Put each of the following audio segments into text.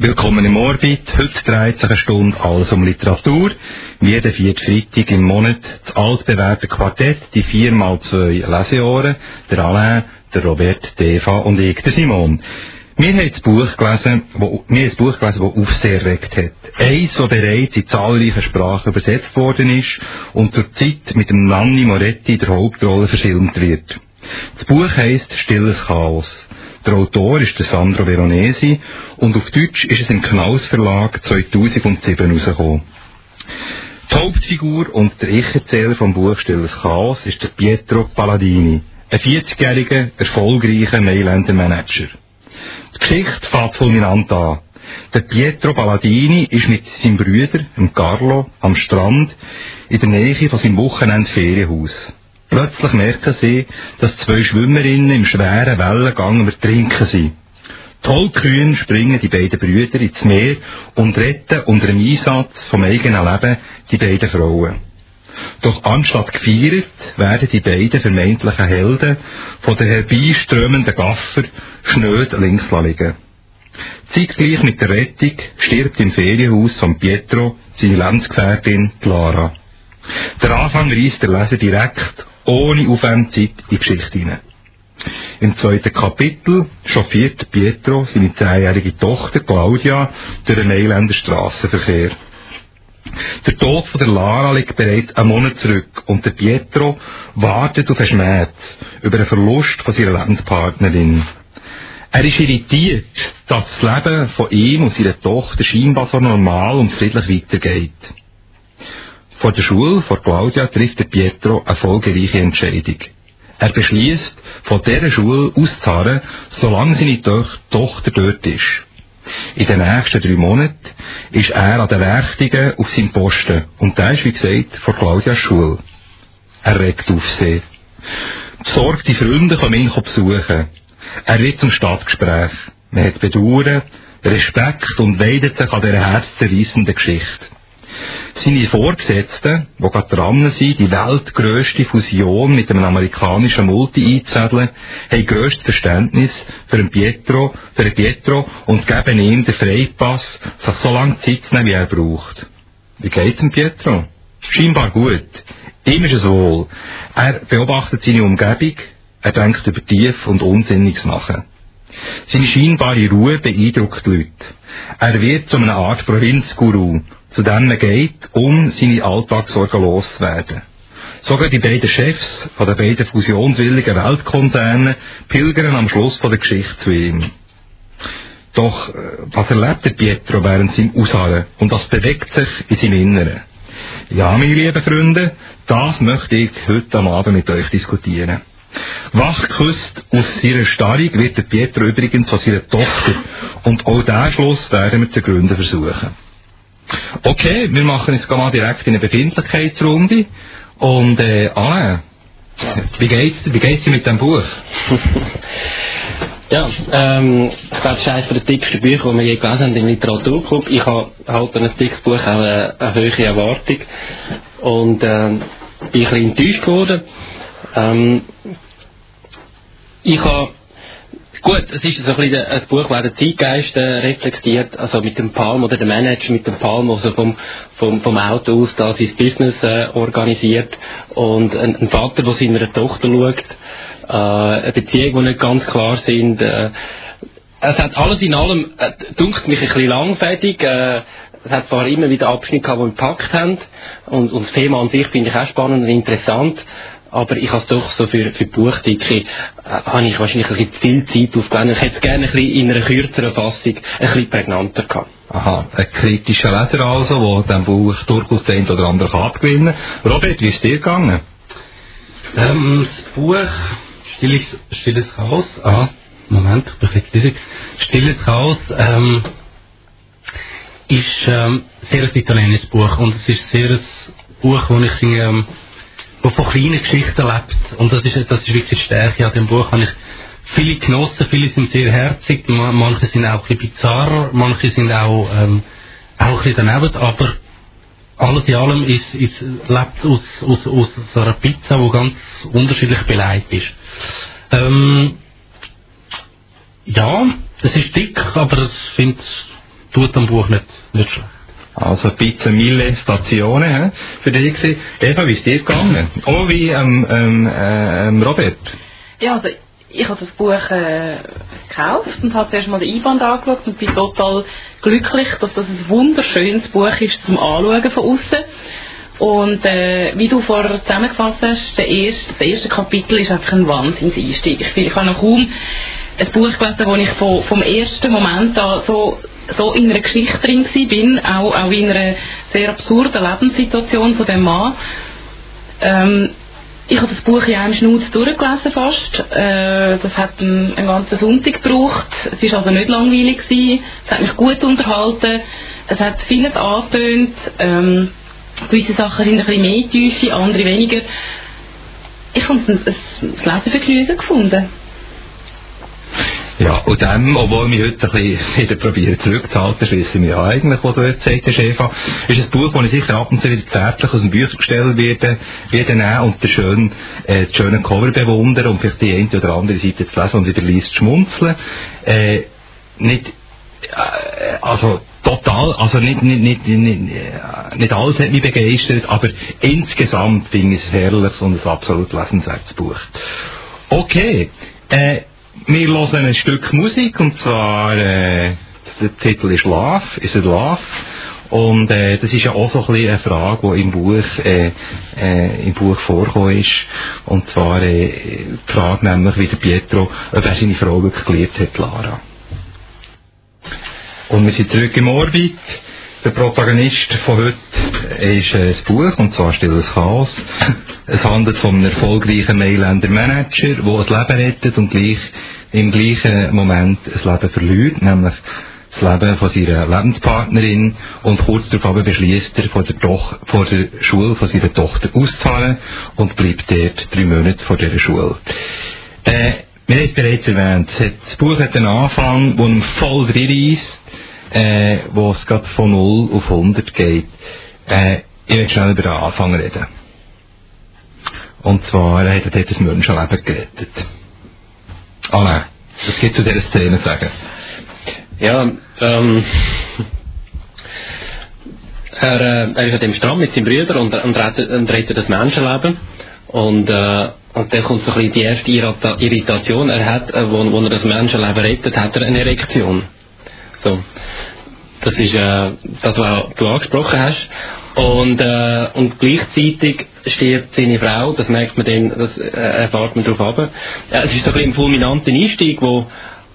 Willkommen im Orbit. Heute dreht sich eine Stunde alles um Literatur. Jeden 4. Freitag im Monat das altbewährte Quartett, die 4x2 Leseohren, der Alain, der Robert, der Eva und ich, der Simon. Wir haben ein Buch gelesen, das Aufsehen erregt hat. Eins, das bereits in zahlreichen Sprachen übersetzt worden ist und zurzeit mit dem Nanni Moretti der Hauptrolle verfilmt wird. Das Buch heisst Stilles Chaos. Der Autor ist der Sandro Veronesi und auf Deutsch ist es im Knaus Verlag 2007 herausgekommen. Die Hauptfigur und der Ich-Erzähler vom Buch Stilles Chaos ist der Pietro Palladini, ein 40-jähriger, erfolgreicher Mailänder Manager. Die Geschichte fängt fulminant an. Der Pietro Palladini ist mit seinem Bruder, dem Carlo, am Strand in der Nähe von seinem Wochenendferienhaus. Plötzlich merken sie, dass 2 Schwimmerinnen im schweren Wellengang am Ertrinken sind. Tollkühn springen die beiden Brüder ins Meer und retten unter dem Einsatz vom eigenen Leben die beiden Frauen. Doch anstatt gefeiert werden die beiden vermeintlichen Helden von den herbeiströmenden Gaffer schnöd links liegen. Zeitgleich mit der Rettung stirbt im Ferienhaus von Pietro seine Lebensgefährtin Clara. Der Anfang reisst der Leser direkt ohne Aufwärmzeit in die Geschichte hinein. Im 2. Kapitel chauffiert Pietro seine 10-jährige Tochter Claudia durch den Mailänder Strassenverkehr. Der Tod von der Lara liegt bereits einen Monat zurück und der Pietro wartet auf einen Schmerz über den Verlust von seiner Lebenspartnerin. Er ist irritiert, dass das Leben von ihm und seiner Tochter scheinbar so normal und friedlich weitergeht. Vor der Schule, vor Claudia, trifft der Pietro eine folgereiche Entscheidung. Er beschließt, von dieser Schule auszuharren, solange seine Tochter dort ist. In den nächsten 3 Monaten ist er an den Werktagen auf seinem Posten und der ist, wie gesagt, vor Claudias Schule. Er regt Aufsehen. Besorgte Freunde kommen ihn besuchen. Er wird zum Stadtgespräch. Man hat Bedauern, Respekt und weidet sich an dieser herzzerreissenden Geschichte. Seine Vorgesetzten, die gerade dran sind, die weltgrösste Fusion mit einem amerikanischen Multi einzusedeln, haben grösstes Verständnis für den Pietro und geben ihm den Freipass, sich so lange Zeit zu nehmen, wie er braucht. Wie geht's dem Pietro? Scheinbar gut. Ihm ist es wohl. Er beobachtet seine Umgebung, er denkt über tief und Unsinniges nach. Seine scheinbare Ruhe beeindruckt die Leute. Er wird zu einer Art Provinzguru, zu dem er geht, um seine Alltagssorgen loszuwerden. Sogar die beiden Chefs von den beiden fusionswilligen Weltkonzernen pilgern am Schluss von der Geschichte zu ihm. Doch was erlebt der Pietro während seinem Ausharren und was bewegt sich in seinem Inneren? Ja, meine lieben Freunde, das möchte ich heute am Abend mit euch diskutieren. Wachgeküsst aus seiner Starrung wird der Pietro übrigens von seiner Tochter und auch diesen Schluss werden wir zu gründen versuchen. Okay, wir machen jetzt mal direkt in eine Befindlichkeitsrunde und Alain, wie geht's dir mit dem Buch? Ja, ich glaube, das ist eines der dicksten Bücher, die wir je gelesen haben im Literaturclub. Ich habe halt an ein dickes Buch auch eine hohe Erwartung und bin ein bisschen enttäuscht geworden. Gut, es ist so ein bisschen ein Buch, das den Zeitgeist reflektiert, also mit dem Palm oder der Manager mit dem Palm, der so vom Auto aus da sein Business organisiert und ein Vater, der seiner Tochter schaut, eine Beziehung, die nicht ganz klar sind. Es hat alles in allem, dunkt mich ein bisschen langfädig. Es hat zwar immer wieder Abschnitte gehabt, die gepackt haben und das Thema an sich finde ich auch spannend und interessant. Aber ich habe doch so für die Buchdicke, habe ich wahrscheinlich ein bisschen zu viel Zeit aufgewendet. Ich hätte es gerne ein bisschen in einer kürzeren Fassung, ein bisschen prägnanter gehabt. Aha, ein kritischer Leser also, der dem Buch durchaus den oder anderen abgewinnen kann. Robert, wie ist es dir gegangen? Das Buch Stilles Chaos, Moment, ich bin jetzt riesig. Stilles Chaos, ist sehr ein italienisches Buch und es ist sehr ein Buch, wo ich wo von kleinen Geschichten lebt. Und das ist wirklich die Stärke an dem Buch. Habe ich viele genossen, viele sind sehr herzig, manche sind auch ein bisschen bizarr, manche sind auch ein bisschen daneben, aber alles in allem lebt aus so einer Pizza, die ganz unterschiedlich beleidigt ist. Ja, es ist dick, aber ich finde, tut am Buch nicht schlecht. Also Pizza Mille Stationen für dich gewesen. Eva, wie ist dir gegangen? Oh, wie Robert? Ja, also ich habe das Buch gekauft und habe zuerst mal den Einband angeschaut und bin total glücklich, dass das ein wunderschönes Buch ist zum Anschauen von außen. Und wie du vorher zusammengefasst hast, das erste Kapitel ist einfach ein Wahnsinnseinstieg. Ich habe noch kaum ein Buch gelesen, wo ich vom ersten Moment an so in einer Geschichte drin bin, auch in einer sehr absurden Lebenssituation von dem Mann. Ich habe das Buch in einem Schnutz durchgelesen fast. Das hat einen ganzen Sonntag gebraucht. Es war also nicht langweilig gewesen. Es hat mich gut unterhalten. Es hat vieles angetönt. Gewisse Sachen sind ein bisschen mehr Tiefe, andere weniger. Ich habe es ein Lesevergnügen gefunden. Ja, und dem, obwohl wir heute ein bisschen wieder probieren zurückzuhalten, schliessen wir ja eigentlich, was du jetzt gesagt hast, Eva, ist ein Buch, das ich sicher ab und zu wieder zärtlich aus dem Büchergestell werde nehmen und das schöne Cover bewundern und vielleicht die eine oder andere Seite zu lesen und wieder liest schmunzeln. Also total, also nicht alles hat mich begeistert, aber insgesamt finde ich es herrliches und ein absolut lesenswertes Buch. Okay, wir hören ein Stück Musik, und zwar, der Titel ist Love, Is It Love? Und das ist ja auch so ein bisschen eine Frage, die im Buch vorgekommen ist. Und zwar die Frage nämlich, wie der Pietro, ob er seine Frau wirklich geliebt hat, Lara. Und wir sind zurück im Orbit. Der Protagonist von heute ist das Buch, und zwar Stilles Chaos. Es handelt von einem erfolgreichen Mailänder Manager, der das Leben rettet und im gleichen Moment das Leben verliert, nämlich das Leben von seiner Lebenspartnerin, und kurz darauf beschließt er, von der Schule von seiner Tochter auszufahren und bleibt dort 3 Monate vor dieser Schule. Wir haben es bereits erwähnt, das Buch hat einen Anfang, der voll drin ist, wo es gerade von 0 auf 100 geht. Ich will schnell über den Anfang reden. Und zwar hat er dort das Menschenleben gerettet. Alain, was gibt es zu dieser Szene zu sagen? Ja, er ist an dem Strand mit seinem Bruder und rettet das Menschenleben. Und dann kommt so ein bisschen die erste Irritation. Er hat, wo er das Menschenleben rettet, hat er eine Erektion. So. Das ist das, was du angesprochen hast. Und gleichzeitig stirbt seine Frau, das merkt man dann, das erfahrt man drauf ab. Es ist so ein bisschen ein fulminanter Einstieg, wo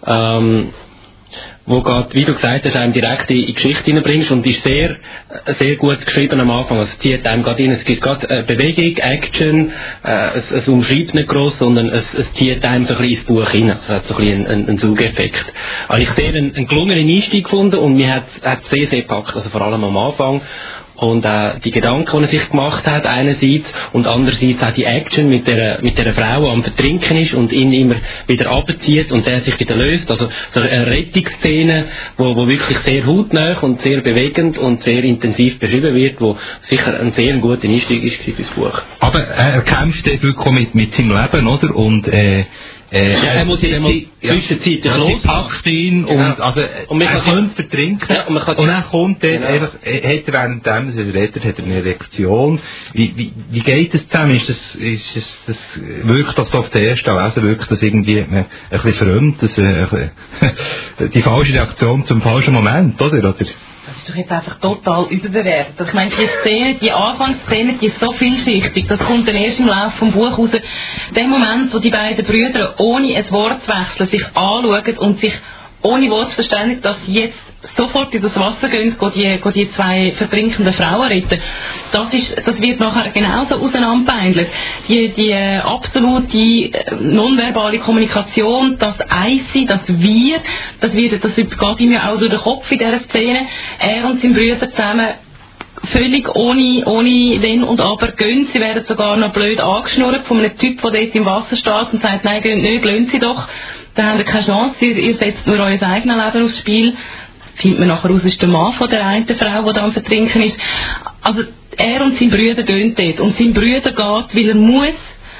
geht, wie du gesagt hast, einem direkt in die Geschichte hineinbringst, und ist sehr, sehr gut geschrieben am Anfang. Also es zieht einem gerade rein. Es gibt gerade Bewegung, Action, es umschreibt nicht gross, sondern es zieht einem so ein bisschen ins Buch hinein. Es hat so ein bisschen einen Saugeffekt. Also ich habe sehr einen gelungenen Einstieg gefunden, und mir hat sehr, sehr gepackt, also vor allem am Anfang. Und die Gedanken, die er sich gemacht hat, einerseits, und andererseits auch die Action mit der Frau, die am Vertrinken ist und ihn immer wieder runterzieht und der sich wieder löst. Also so eine Rettungsszene, wo wirklich sehr hautnah und sehr bewegend und sehr intensiv beschrieben wird, wo sicher ein sehr guter Einstieg ist für das Buch. Aber er kämpft wirklich mit seinem Leben, oder? Und er muss zwischenzeitlich los. Packt ihn, und er könnte vertrinken, und dann kommt er einfach, hat er während dem er redet, hat er eine Erektion. Wie geht das zusammen? Das wirkt doch so auf den ersten Lesen, wirkt das irgendwie ein bisschen fremd, die falsche Reaktion zum falschen Moment, oder? Das ist doch jetzt einfach total überbewertet. Ich meine, die Anfangsszene, die ist so vielschichtig, das kommt dann erst im Laufe vom Buch raus. Der Moment, wo die beiden Brüder ohne ein Wort zu wechseln sich anschauen und sich ohne Wort zu verständigen, dass sie jetzt sofort in das Wasser gehen, die 2 vertrinkenden Frauen retten. Das wird nachher genauso auseinanderbeindelt. Die absolute nonverbale Kommunikation, das Eissein, das Wir, das geht ihm ja auch durch den Kopf in dieser Szene. Er und sein Bruder zusammen völlig ohne Wenn und Aber gehen. Sie werden sogar noch blöd angeschnurrt von einem Typ, der dort im Wasser steht und sagt, nein, geht nicht, lassen Sie doch. Dann haben wir keine Chance, ihr setzt nur euer eigenes Leben aufs Spiel. Findet man nachher raus, ist der Mann von der einen Frau, die da am Vertrinken ist. Also er und sein Bruder gehen dort. Und sein Bruder geht, weil er muss,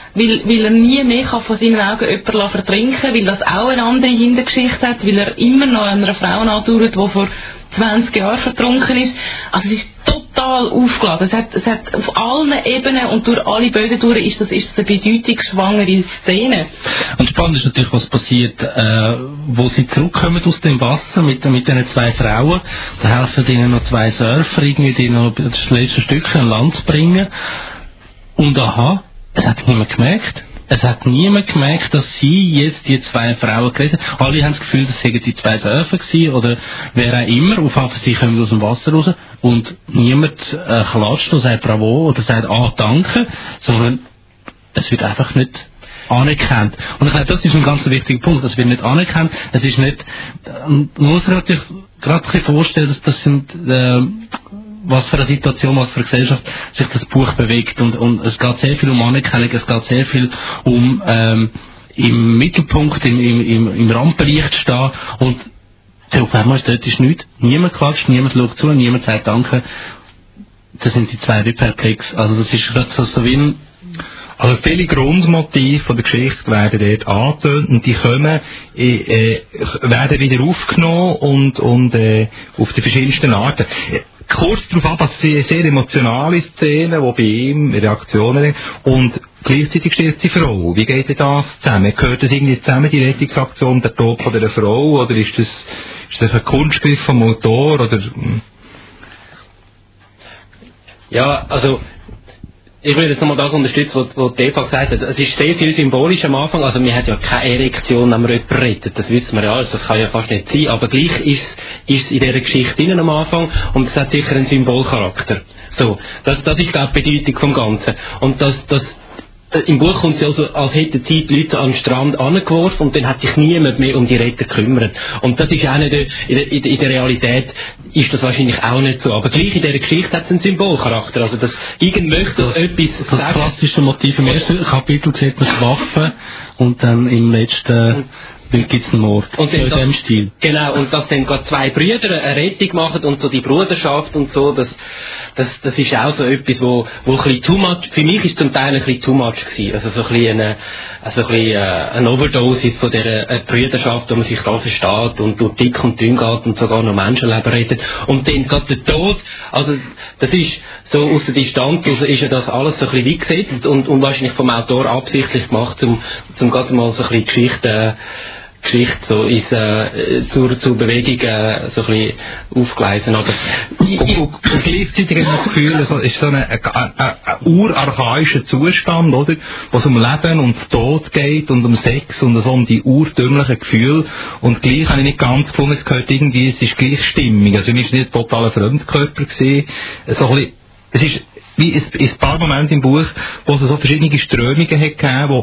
weil er nie mehr kann von seinen Augen jemanden vertrinken, weil das auch eine andere Hintergeschichte hat, weil er immer noch einer Frau andauert, die vor 20 Jahren vertrunken ist. Also es ist total aufgeladen. Es hat auf allen Ebenen und durch alle Böden durch ist das eine bedeutungsschwangere Szene. Und spannend ist natürlich, was passiert, wo sie zurückkommen aus dem Wasser mit diesen 2 Frauen. Da helfen ihnen noch 2 Surfer, irgendwie, die noch das letzte Stückchen an Land zu bringen. Und aha, es hat niemand gemerkt. Es hat niemand gemerkt, dass sie jetzt die 2 Frauen geredet haben. Alle haben das Gefühl, das seien die 2 Surfer gewesen oder wer auch immer. Auf jeden Fall, sie kommen aus dem Wasser raus und niemand klatscht und sagt Bravo oder sagt danke, sondern es wird einfach nicht anerkannt. Und ich glaube, das ist ein ganz wichtiger Punkt. Es wird nicht anerkannt. Es ist nicht, man muss sich natürlich gerade ein bisschen vorstellen, dass das sind, was für eine Situation, was für eine Gesellschaft sich das Buch bewegt. Und es geht sehr viel um Anerkennung, es geht sehr viel um im Mittelpunkt, im Rampenlicht stehen. Und auf einmal dort ist nichts. Niemand klatscht, niemand schaut zu, niemand sagt Danke. Das sind die 2 wie perplex. Also das ist gerade so wie ein... Also viele Grundmotive von der Geschichte werden dort angetönt und die kommen, werden wieder aufgenommen und auf die verschiedensten Arten. Kurz darauf ab, dass es sehr emotionale Szenen, die bei ihm Reaktionen und gleichzeitig stirbt die Frau. Wie geht denn das zusammen? Gehört das irgendwie zusammen, die Rettungsaktion, der Tod von dieser Frau, oder ist das ein Kunstgriff vom Autor, oder? Ja, also ich würde jetzt nochmal das unterstützen, was Eva gesagt hat. Es ist sehr viel symbolisch am Anfang. Also man hat ja keine Erektion, wenn man jemanden rettet. Das wissen wir ja. Also das kann ja fast nicht sein. Aber gleich ist es in dieser Geschichte drin am Anfang. Und es hat sicher einen Symbolcharakter. So. Das ist, glaube ich, die Bedeutung vom Ganzen. Und im Buch kommt es ja so, als hätten die Leute an den Strand angeworfen und dann hat sich niemand mehr um die Retter gekümmert. Und das ist auch nicht, in der Realität ist das wahrscheinlich auch nicht so. Aber gleich in dieser Geschichte hat es einen Symbolcharakter. Also, dass irgend möchte etwas sagen. Das klassische Motiv im ersten Kapitel sieht man Waffen und dann im letzten gibt es einen Mord. Und in dem Stil. Genau, und dass dann gerade 2 Brüder eine Rettung machen und so die Bruderschaft und so, das ist auch so etwas, wo ein bisschen too much, für mich ist zum Teil ein bisschen too much gewesen. Also so ein bisschen eine Overdosis von dieser Brüderschaft, wo man sich da versteht und durch dick und dünn geht und sogar noch Menschenleben rettet. Und dann gerade der Tod, also das ist so aus der Distanz, also ist ja das alles so ein bisschen wie gesetzt und wahrscheinlich vom Autor absichtlich gemacht, zum gerade mal so ein bisschen Geschichte so zur Bewegung so ein bisschen aufgleisen. Aber gleichzeitig habe ich das Gefühl, es ist so ein urarchaischer Zustand, oder? Wo es um Leben und Tod geht und um Sex und so um die urdümmlichen Gefühle. Und gleich habe ich nicht ganz gefunden, es gehört irgendwie, es ist gleich stimmig. Also mir ist nicht ein totaler Fremdkörper gewesen. So ein bisschen, es ist wie ein paar Momente im Buch, wo es so verschiedene Strömungen hat gegeben,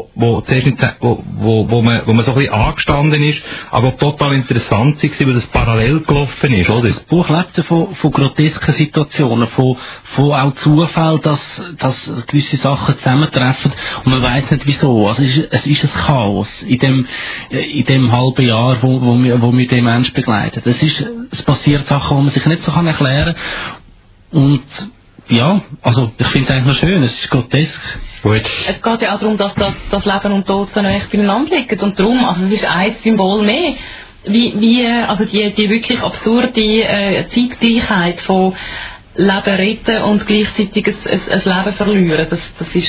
wo man so ein bisschen angestanden ist, aber total interessant war, weil das parallel gelaufen ist, oder? Das Buch lebt von grotesken Situationen, von auch Zufall, dass gewisse Sachen zusammentreffen und man weiss nicht wieso. Also es ist ein Chaos in dem halben Jahr, wo wir den Menschen begleiten. Es passiert Sachen, die man sich nicht so erklären kann. Und ja, also ich finde es eigentlich noch schön, es ist grotesk. Gut. Es geht ja auch darum, dass das Leben und Tod so echt beieinander liegen. Und darum, also es ist ein Symbol mehr, also die wirklich absurde Zeitgleichheit von Leben retten und gleichzeitig ein Leben verlieren. Das ist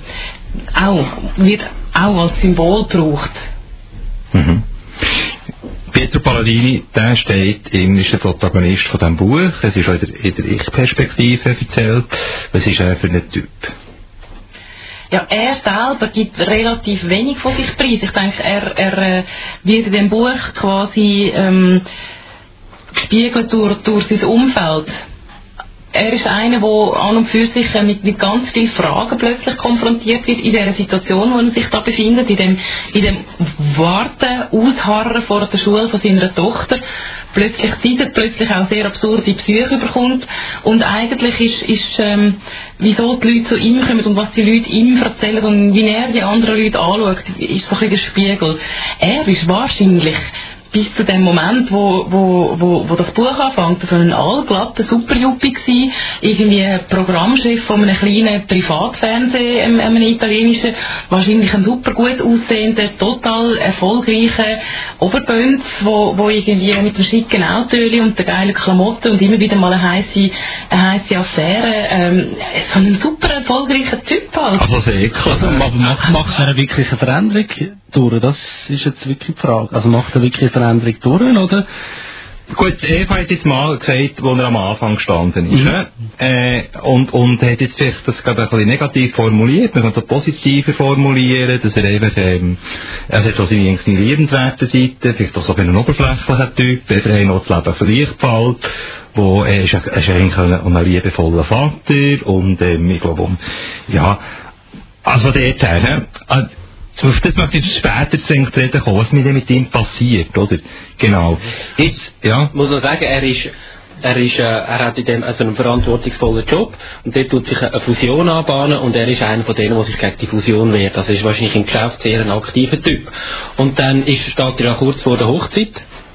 wird auch als Symbol gebraucht. Mhm. Pietro Palladini, der ist der Protagonist von diesem Buch. Es ist auch in der Ich-Perspektive erzählt. Was ist er für ein Typ? Ja, er selber gibt relativ wenig von sich preis. Ich denke, er wird in dem Buch quasi gespiegelt durch sein Umfeld. Er ist einer, der an und für sich mit ganz vielen Fragen plötzlich konfrontiert wird in der Situation, wo er sich da befindet, in dem Warten, Ausharren vor der Schule von seiner Tochter, plötzlich auch sehr absurde Psyche bekommt und eigentlich ist wieso die Leute zu ihm kommen und was die Leute ihm erzählen und wie er die anderen Leute anschaut, ist so ein bisschen der Spiegel. Er ist wahrscheinlich bis zu dem Moment, wo das Buch anfängt, so ein allglatter Superjuppie gsi, irgendwie Programmchef von einem kleinen Privatfernsehen, einem italienischen, wahrscheinlich ein super gut aussehender, total erfolgreicher Oberbönz, wo irgendwie mit dem schicken Auto und der geilen Klamotten und immer wieder mal eine heisse Affäre, so ein super erfolgreicher Typ halt. Also sehr klar. Aber macht er wirklich eine Veränderung durch? Das ist jetzt wirklich die Frage. Also macht er wirklich eine Veränderung durch, oder? Gut, Eva hat jetzt mal gesagt, wo er am Anfang gestanden ist. Und hat jetzt vielleicht das gerade ein bisschen negativ formuliert. Man kann es auch positiver formulieren, dass er einfach, er hat auch seine liebenswerte Seite, vielleicht auch so ein oberflächlicher Typ, er hat noch das Leben für leicht gefällt, wo er ist eigentlich ein liebevoller Vater und, ich glaube, ja, also dort her, auf das möchte ich später zu reden kommen, was mit ihm passiert, oder? Genau. Jetzt, ja. Muss man sagen, er hat in dem, also einen verantwortungsvollen Job, und dort tut sich eine Fusion anbahnen, und er ist einer von denen, der sich gegen die Fusion wehrt. Also er ist wahrscheinlich im Geschäft sehr ein aktiver Typ. Und dann steht er ja kurz vor der Hochzeit.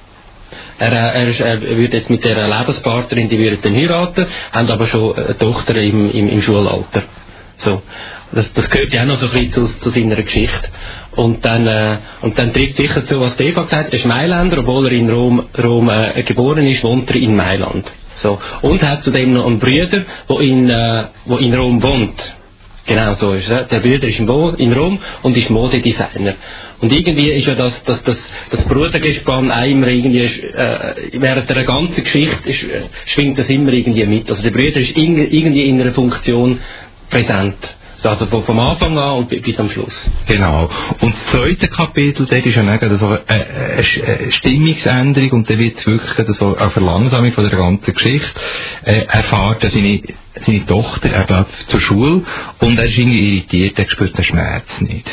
Er würde jetzt mit der Lebenspartnerin, die würde dann heiraten, haben aber schon eine Tochter im Schulalter. So. Das gehört ja auch noch so ein bisschen zu seiner Geschichte. Und dann trifft sicher zu, was Eva gesagt hat, er ist Mailänder, obwohl er in Rom geboren ist, wohnt er in Mailand. So. Und hat zudem noch einen Bruder, der in Rom wohnt. Genau so ist es. Der Bruder ist in Rom und ist Modedesigner. Und irgendwie ist ja das Brudergespann auch immer irgendwie, während der ganzen Geschichte schwingt das immer irgendwie mit. Also der Bruder ist irgendwie in einer Funktion präsent. Also vom Anfang an und bis am Schluss. Genau. Und das zweite Kapitel, dort ist ja dann so eine Stimmungsänderung, und dann wird es wirklich so eine Verlangsamung von der ganzen Geschichte. Er fährt seine Tochter eben zur Schule, und er ist irgendwie irritiert, er spürt den Schmerz nicht.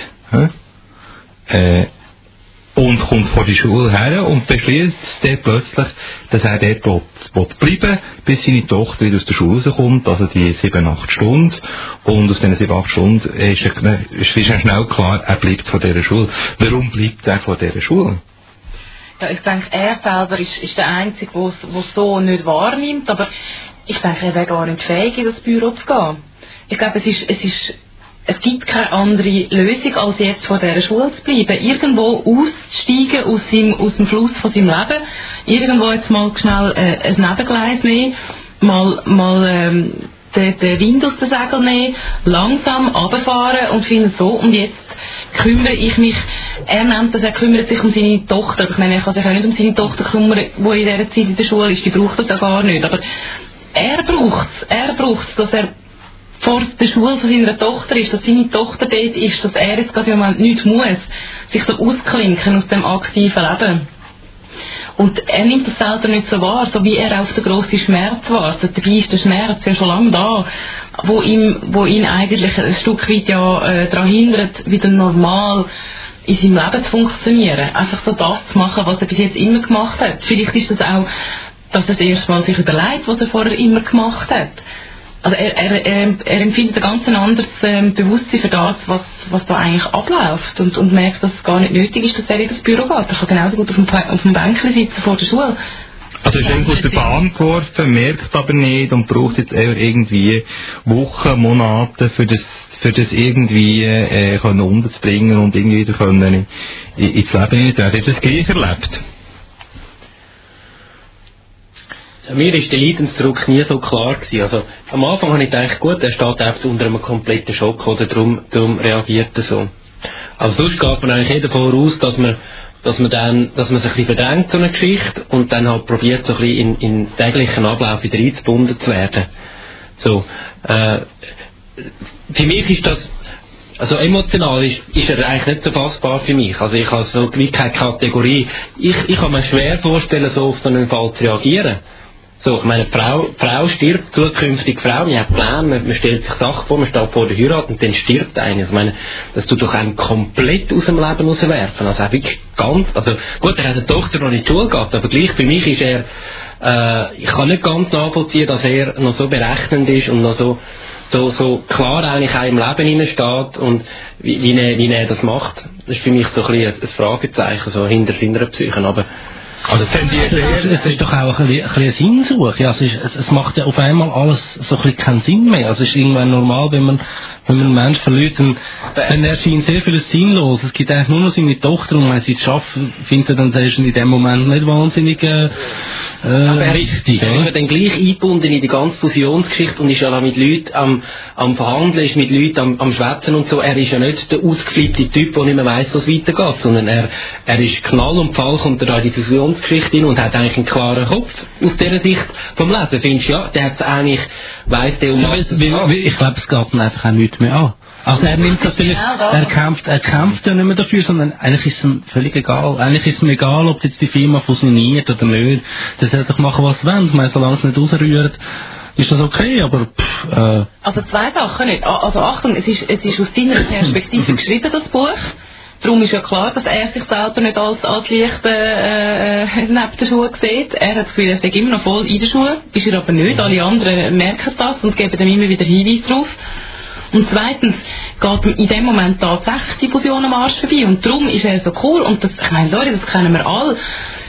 Und kommt vor die Schule her und beschließt dann plötzlich, dass er dort bleiben, bis seine Tochter wieder aus der Schule rauskommt, also die 7-8 Stunden. Und aus diesen 7-8 Stunden ist er schnell klar, er bleibt vor dieser Schule. Warum bleibt er vor dieser Schule? Ja, ich denke, er selber ist der Einzige, der es so nicht wahrnimmt, aber ich denke, er wäre gar nicht fähig, in das Büro zu gehen. Ich glaube, es gibt keine andere Lösung, als jetzt vor dieser Schule zu bleiben. Irgendwo auszusteigen aus dem Fluss von seinem Leben. Irgendwo jetzt mal schnell ein Nebengleis nehmen. Mal den Wind aus den Segeln nehmen. Langsam runterfahren und finden so. Und jetzt kümmere ich mich, er kümmert sich um seine Tochter. Ich meine, er kann sich auch nicht um seine Tochter kümmern, die in dieser Zeit in der Schule ist. Die braucht das ja gar nicht. Aber er braucht es, dass er vor der Schule von seiner Tochter ist, dass seine Tochter dort ist, dass er jetzt gerade im Moment nichts muss, sich so ausklinken aus dem aktiven Leben. Und er nimmt das selber nicht so wahr, so wie er auf den grossen Schmerz wartet. Dabei ist der Schmerz ja schon lange da, wo ihn eigentlich ein Stück weit ja daran hindert, wieder normal in seinem Leben zu funktionieren. Einfach so das zu machen, was er bis jetzt immer gemacht hat. Vielleicht ist das auch, dass er das erste Mal sich überlegt, was er vorher immer gemacht hat. Also er empfindet ein ganz anderes Bewusstsein für das, was da eigentlich abläuft, und merkt, dass es gar nicht nötig ist, dass er in das Büro geht. Er kann genauso gut auf dem Bänkchen sitzen vor der Schule. Also er ist irgendwo aus der Bahn geworfen, merkt aber nicht und braucht jetzt eher irgendwie Wochen, Monate für das irgendwie können unterzubringen und irgendwie wieder können ins Leben nicht. Er hat das gleich erlebt. Mir ist der Leidensdruck nie so klar gewesen. Also, am Anfang habe ich gedacht, gut, er steht einfach unter einem kompletten Schock, oder darum reagiert er so. Aber sonst geht man eigentlich davon aus, dass man sich ein bisschen bedenkt, so eine Geschichte, und dann halt probiert, so ein bisschen in den täglichen Ablauf wieder eingebunden zu werden. So, für mich ist das, also emotional ist er eigentlich nicht so fassbar für mich. Also ich habe so wie keine Kategorie. Ich kann mir schwer vorstellen, so auf so einen Fall zu reagieren. So, ich meine, Frau stirbt, zukünftige Frau, man hat Pläne, man stellt sich Sachen vor, man steht vor der Heirat und dann stirbt eine. Also, ich meine, das tut doch einen komplett aus dem Leben rauswerfen. Also, auch wirklich ganz, also, gut, er hat eine Tochter, die noch in die Schule geht, aber gleich, für mich ist er, ich kann nicht ganz nachvollziehen, dass er noch so berechnend ist und noch so klar eigentlich auch im Leben hineinsteht und wie er das macht. Das ist für mich so ein bisschen ein Fragezeichen, so hinter seiner Psyche. Aber Also es ist doch auch ein bisschen eine Sinnsuche. Also es macht ja auf einmal alles so ein bisschen keinen Sinn mehr. Also es ist irgendwann normal, wenn man einen Menschen verliert, dann erscheint sehr vieles sinnlos. Es gibt eigentlich nur noch seine Tochter und wenn sie es schafft, findet er dann selbst in dem Moment nicht wahnsinnig richtig. Er ist ja dann gleich eingebunden in die ganze Fusionsgeschichte und ist ja da mit Leuten am Verhandeln, ist mit Leuten am Schwätzen und so. Er ist ja nicht der ausgeflippte Typ, der nicht mehr weiss, was weitergeht, sondern er ist Knall und Fall, kommt er da in die Fusionsgeschichte hin und hat eigentlich einen klaren Kopf aus dieser Sicht vom Lesen. Findest du, ja, der hat eigentlich, weiss der ich glaube, es geht ihm einfach auch nichts mehr an. Also er nimmt das vielleicht, er kämpft ja nicht mehr dafür, sondern eigentlich ist es ihm völlig egal. Eigentlich ist es ihm egal, ob jetzt die Firma fusioniert oder nicht. Der soll doch machen, was er will. Ich meine, solange es nicht rausrührt, ist das okay, aber Also zwei Sachen nicht. Also Achtung, es ist aus deiner Perspektive geschrieben, das Buch. Darum ist ja klar, dass er sich selber nicht als Licht neben den Schuhen sieht. Er hat das Gefühl, er steht immer noch voll in den Schuhen. Ist er aber nicht. Alle anderen merken das und geben ihm immer wieder Hinweise drauf. Und zweitens geht ihm in dem Moment tatsächlich die Fusion am Arsch vorbei. Und darum ist er so cool. Und das, ich meine, Leute, das kennen wir alle.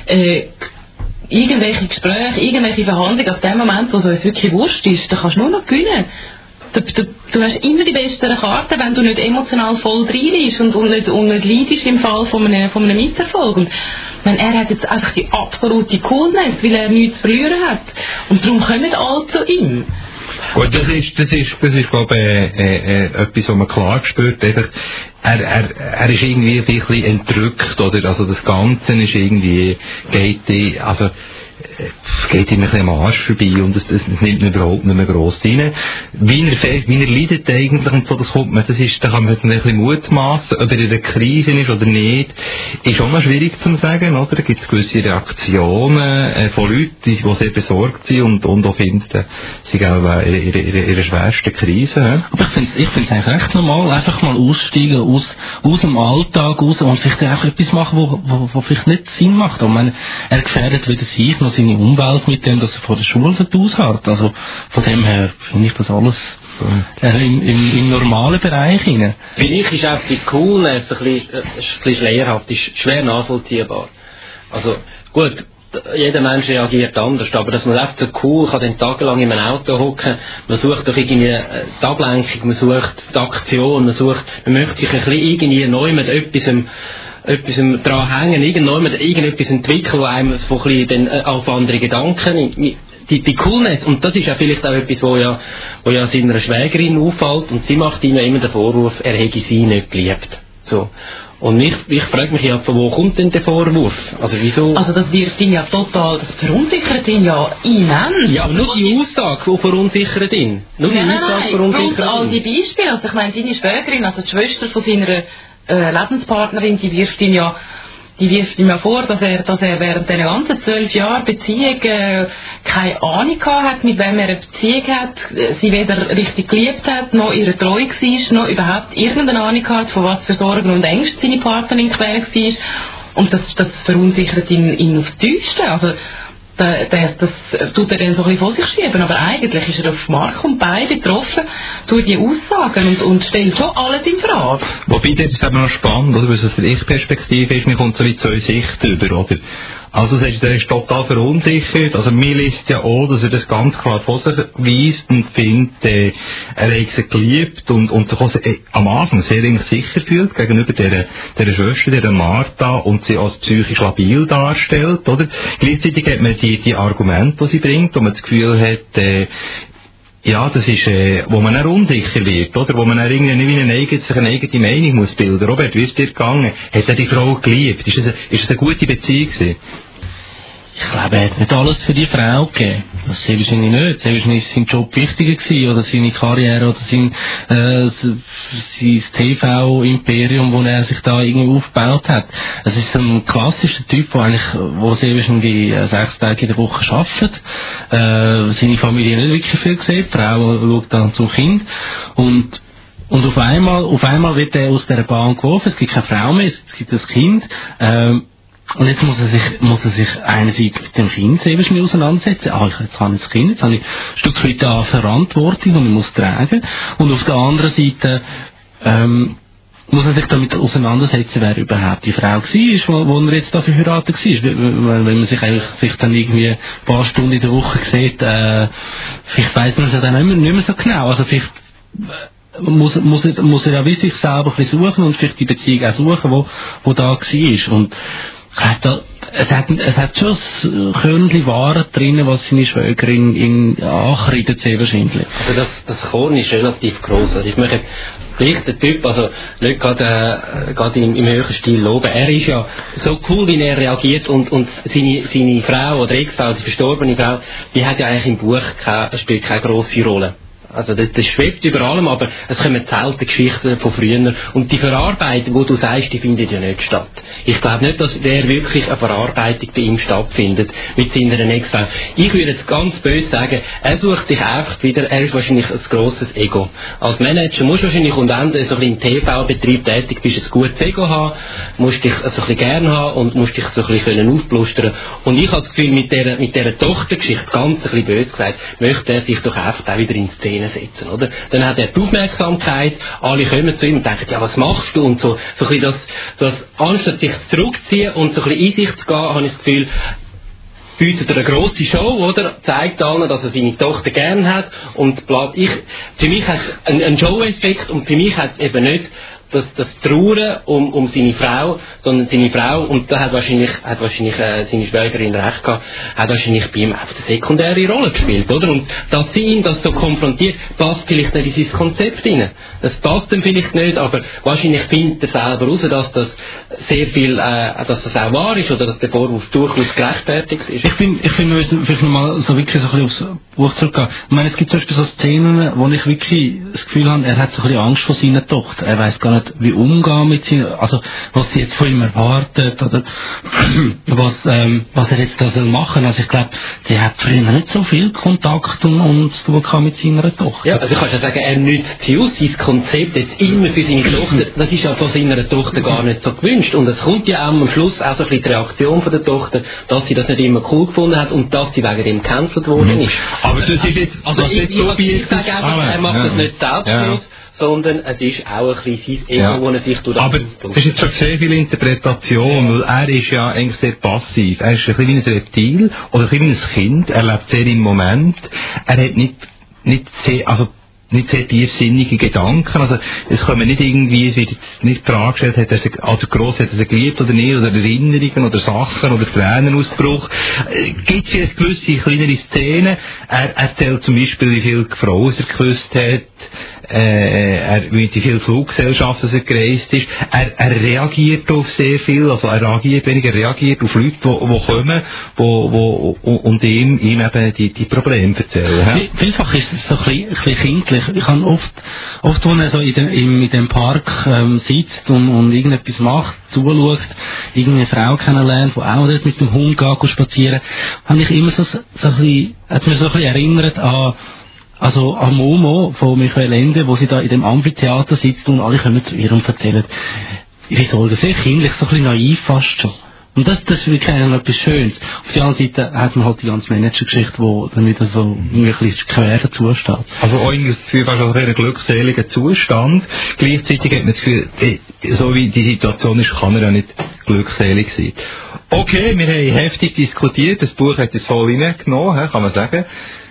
Irgendwelche Gespräche, irgendwelche Verhandlungen, auf dem Moment, wo es uns wirklich wurscht ist, da kannst du nur noch gewinnen. Du hast immer die besseren Karten, wenn du nicht emotional voll drin bist und nicht leidest im Fall von einem Misserfolg. Und er hat jetzt einfach die absolute Coolness, weil er nichts zu verlieren hat. Und darum kommen alle zu ihm. Gut, das ist glaube ich, etwas, was man klar spürt. Einfach, er ist irgendwie ein bisschen entrückt, oder? Also das Ganze ist irgendwie, geht ihm ein bisschen am Arsch vorbei und es nimmt ihn überhaupt nicht mehr gross rein. Wie er leidet eigentlich und so, da kann man ein bisschen mutmaßen, ob er in der Krise ist oder nicht, ist auch mal schwierig zu sagen, oder? Da gibt es gewisse Reaktionen von Leuten, die sehr besorgt sind und auch finden, sie gehen in ihrer schwersten Krise. Ja? Aber ich finde es eigentlich recht normal, einfach mal aussteigen aus dem Alltag raus und vielleicht auch etwas machen, wo vielleicht nicht Sinn macht. Ich meine, er gefährdet weder sich noch seine Umwelt mit dem, dass er vor der Schule aushält. Also von dem her finde ich das alles im normalen Bereich hinein. Für mich ist auch die Coolness ein bisschen schleierhaft, ist schwer nachvollziehbar. Also gut, jeder Mensch reagiert anders, aber dass man einfach so cool kann den tagelang in einem Auto hocken, man sucht doch irgendwie die Ablenkung, man sucht die Aktion, man möchte sich ein bisschen irgendwie neu mit etwas dran hängen, irgendetwas entwickeln, wo einem so ein bisschen auf andere Gedanken, die Coolness, und das ist ja vielleicht auch etwas, wo ja seiner Schwägerin auffällt, und sie macht ihm ja immer den Vorwurf, er hätte sie nicht geliebt. So. Und ich frage mich ja, von wo kommt denn der Vorwurf? Also wieso? Also das wirft ihn ja total, das verunsichert ihn ja immens. Ja, aber nur die Aussage, die verunsichert ihn. Nur die Aussage verunsichert ihn. All die Beispiele, also ich meine, seine Schwägerin, also die Schwester von seiner Lebenspartnerin, die wirft ihm ja vor, dass er während dieser ganzen 12 Jahre Beziehung keine Ahnung hat, mit wem er eine Beziehung hat, sie weder richtig geliebt hat, noch ihre treu war, noch überhaupt irgendeine Ahnung hat, von was für Sorgen und Ängsten seine Partnerin quält war. Und das verunsichert ihn aufs Tiefste. Also, das tut er dann so ein bisschen vor sich schieben, aber eigentlich ist er auf Mark und Bein betroffen durch die Aussagen und stellt schon alles in Frage. Wobei, das ist eben noch spannend, oder? Weil es aus der Ich-Perspektive ist, man kommt so wie zwei Sichten über, oder? Also, er ist total verunsichert. Also, mir liest ja auch, dass er das ganz klar vor sich weist und findet, er hat sie geliebt und sich auch am Anfang sehr sicher fühlt gegenüber der Schwester, der Martha, und sie als psychisch labil darstellt, oder? Gleichzeitig hat man die Argumente, die sie bringt, wo man das Gefühl hat, ja, das ist, wo man auch unsicher wird, oder? Wo man auch irgendwie nicht sich eine eigene Meinung muss bilden. Robert, wie ist dir gegangen? Hat er die Frau geliebt? Ist es eine gute Beziehung gewesen? Ich glaube, er hat nicht alles für die Frau gegeben. Das sehr wahrscheinlich nicht. Sehr wahrscheinlich ist sein Job wichtiger gewesen, oder seine Karriere, oder sein TV-Imperium, das er sich da irgendwie aufgebaut hat. Es ist ein klassischer Typ, der sehr wahrscheinlich 6 Tage in der Woche arbeitet, seine Familie nicht wirklich viel sieht, die Frau schaut dann zum Kind, und auf einmal wird er aus dieser Bahn geworfen, es gibt keine Frau mehr, es gibt das Kind, und jetzt muss er sich einerseits mit dem Kind sehr wahrscheinlich auseinandersetzen. Jetzt habe ich das Kind, jetzt habe ich ein Stück weit eine Verantwortung, die ich muss tragen. Und auf der anderen Seite, muss er sich damit auseinandersetzen, wer überhaupt die Frau war, wo er jetzt da verheiratet war. Wenn man sich eigentlich vielleicht dann irgendwie ein paar Stunden in der Woche sieht, vielleicht weiss man es ja dann nicht mehr so genau. Also vielleicht muss er ja wie sich selber ein bisschen suchen und vielleicht die Beziehung auch suchen, wo da war. Und es hat schon ein Körnchen Ware drin, was seine Schwägerin ihn ankreidet, sehr wahrscheinlich. Also das Korn ist relativ gross. Also ich möchte vielleicht den Typ, also nicht gerade im höheren Stil loben. Er ist ja so cool, wie er reagiert und seine Frau oder Ex-Frau, die verstorbene Frau, die hat ja eigentlich im Buch spielt keine grosse Rolle. Also das schwebt über allem, aber es kommen selten Geschichten von früher. Und die Verarbeitung, die du sagst, die findet ja nicht statt. Ich glaube nicht, dass wirklich eine Verarbeitung bei ihm stattfindet mit seiner Ex-Frau. Ich würde jetzt ganz böse sagen, er sucht sich einfach wieder, er ist wahrscheinlich ein grosses Ego. Als Manager musst du wahrscheinlich, und wenn du so ein bisschen im TV-Betrieb tätig bist, ein gutes Ego haben, musst dich so ein bisschen gern haben und musst dich so ein bisschen aufblustern. Und ich habe das Gefühl, mit dieser Tochtergeschichte, ganz ein bisschen böse gesagt, möchte er sich doch einfach auch wieder in Szene setzen, oder? Dann hat er die Aufmerksamkeit, alle kommen zu ihm und denken, ja, was machst du? Und so ein bisschen das anstatt sich zurückzuziehen und so ein bisschen in sich zu gehen, habe ich das Gefühl, bietet er eine grosse Show, oder? Zeigt allen, dass er seine Tochter gern hat und für mich hat es einen Show-Effekt und für mich hat es eben nicht das Trauern um seine Frau, sondern seine Frau, und da hat wahrscheinlich seine Schwägerin recht gehabt, hat wahrscheinlich bei ihm einfach eine sekundäre Rolle gespielt, oder? Und dass sie ihn das so konfrontiert, passt vielleicht nicht in sein Konzept rein. Das passt ihm vielleicht nicht, aber wahrscheinlich findet er selber raus, dass das sehr viel, dass das auch wahr ist, oder dass der Vorwurf durchaus gerechtfertigt ist. Ich finde, wir müssen vielleicht nochmal so wirklich so ein bisschen aufs Buch zurückgehen. Ich meine, es gibt zum Beispiel so Szenen, wo ich wirklich das Gefühl habe, er hat so ein bisschen Angst vor seiner Tochter. Er weiss gar nicht, wie umgehen mit seiner, also was sie jetzt von ihm erwartet, oder was er jetzt da soll machen. Also ich glaube, sie hat früher nicht so viel Kontakt und zu tun mit seiner Tochter. Ja, also ich kann ja sagen, er nützt sie aus, sein Konzept jetzt immer für seine Tochter. Das ist ja von seiner Tochter gar nicht so gewünscht. Und es kommt ja auch am Schluss auch so ein bisschen die Reaktion von der Tochter, dass sie das nicht immer cool gefunden hat und dass sie wegen dem gecancelt worden ist. Aber das ist jetzt, also ich sage einfach, er macht das nicht selbstbewusst, sondern es ist auch ein bisschen sein Ego, wo er sich durch das aber das ist jetzt schon sehr viel Interpretation, weil er ist ja eigentlich sehr passiv. Er ist ein bisschen wie ein Reptil oder ein bisschen wie ein Kind. Er lebt sehr im Moment. Er hat nicht sehr tiefsinnige Gedanken, also es kommen nicht irgendwie, es wird jetzt nicht die Frage gestellt, hat er geliebt oder nicht, oder Erinnerungen oder Sachen oder Tränenausbruch. Gibt es vielleicht gewisse kleinere Szenen, er erzählt zum Beispiel, wie viele Frauen er geküsst hat, wie viele Fluggesellschaften er gereist ist, er reagiert auf sehr viel, also er reagiert auf Leute, die kommen, und ihm eben die Probleme erzählen. Vielfach ist es so ein bisschen kindlich. Ich habe oft, wo er so in dem Park sitzt und irgendetwas macht, zuschaut, irgendeine Frau kennenlernt, die auch dort mit dem Hund geht spazieren, habe ich immer so ein bisschen, hat mich so ein bisschen erinnert an Momo von Michael Ende, wo sie da in dem Amphitheater sitzt und alle kommen zu ihr und erzählen, wie soll das, sehr kindlich, so ein bisschen naiv fast schon. Und das ist wirklich etwas Schönes. Auf der anderen Seite hat man halt die ganze Managergeschichte, die dann wieder so ein bisschen quer dazu steht. Also auch das Gefühl, fast ein glückseliger Zustand. Gleichzeitig hat man das Gefühl, so wie die Situation ist, kann er ja nicht glückselig sein. Okay, wir haben heftig diskutiert, das Buch hat es voll reingenommen, kann man sagen.